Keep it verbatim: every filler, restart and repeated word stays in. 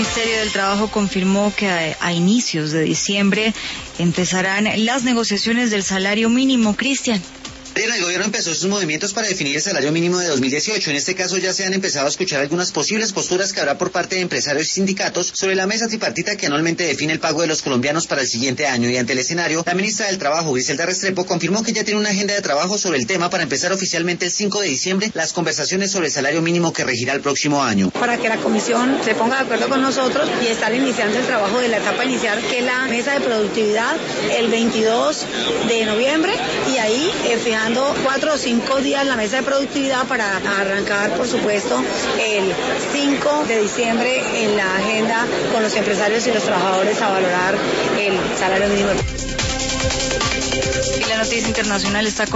Ministerio del Trabajo confirmó que a, a inicios de diciembre empezarán las negociaciones del salario mínimo. Cristian. El gobierno empezó sus movimientos para definir el salario mínimo de dos mil dieciocho. En este caso ya se han empezado a escuchar algunas posibles posturas que habrá por parte de empresarios y sindicatos sobre la mesa tripartita que anualmente define el pago de los colombianos para el siguiente año. Y ante el escenario, la ministra del Trabajo, Griselda Restrepo, confirmó que ya tiene una agenda de trabajo sobre el tema para empezar oficialmente el cinco de diciembre las conversaciones sobre el salario mínimo que regirá el próximo año. Para que la comisión se ponga de acuerdo con nosotros y estar iniciando el trabajo de la etapa inicial, que es la mesa de productividad, el veintidós de noviembre, y ahí eh, fijando cuatro o cinco días la mesa de productividad para arrancar, por supuesto, el cinco de diciembre en la agenda con los empresarios y los trabajadores a valorar el salario mínimo. Y la noticia internacional está con